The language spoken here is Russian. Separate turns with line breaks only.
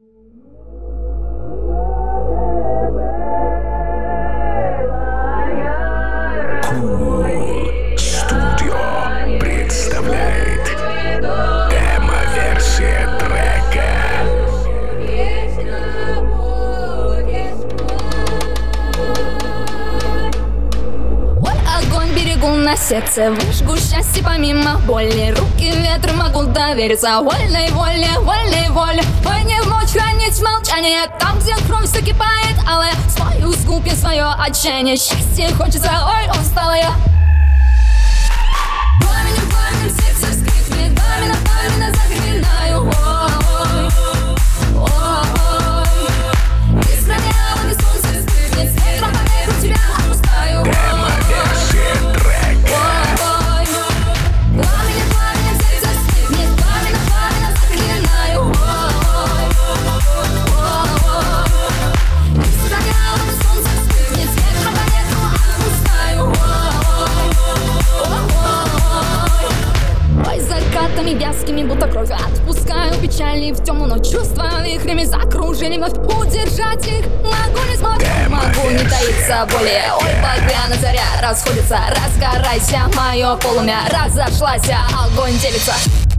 Studio представляет демо-версия трека.
Ой, огонь берегу на сердце, выжгу счастье помимо боли. Руки ветру могу довериться вольной воле, вольной воле. Ой, не в ночь хранить молчание, там, где кровь закипает алая. Свою скупе, свое отчаяние, счастье хочется, ой, устала я. Пламенем, пламенем сердце вскрикнет, пламенно, пламенно заклинаю. Ой, из гранялами солнце вспыхнет, с ветром по ветру тебя отпускаю.
Демо-версия трека.
Пламенем, пламенем сердце вскрикнет, пламенно, пламенно заклинаю. Из гранялами солнце вспыхнет, с ветром по ветру отпускаю. Ой, закатами вязкими, будто кровь отпускаю печали в темную ночь. Чувства вихрями закружили, вновь удержать их могу, не смогу, могу не таиться более. Ой, багряна заря расходится, разгорайся, мое полумя разошлась, огонь делится.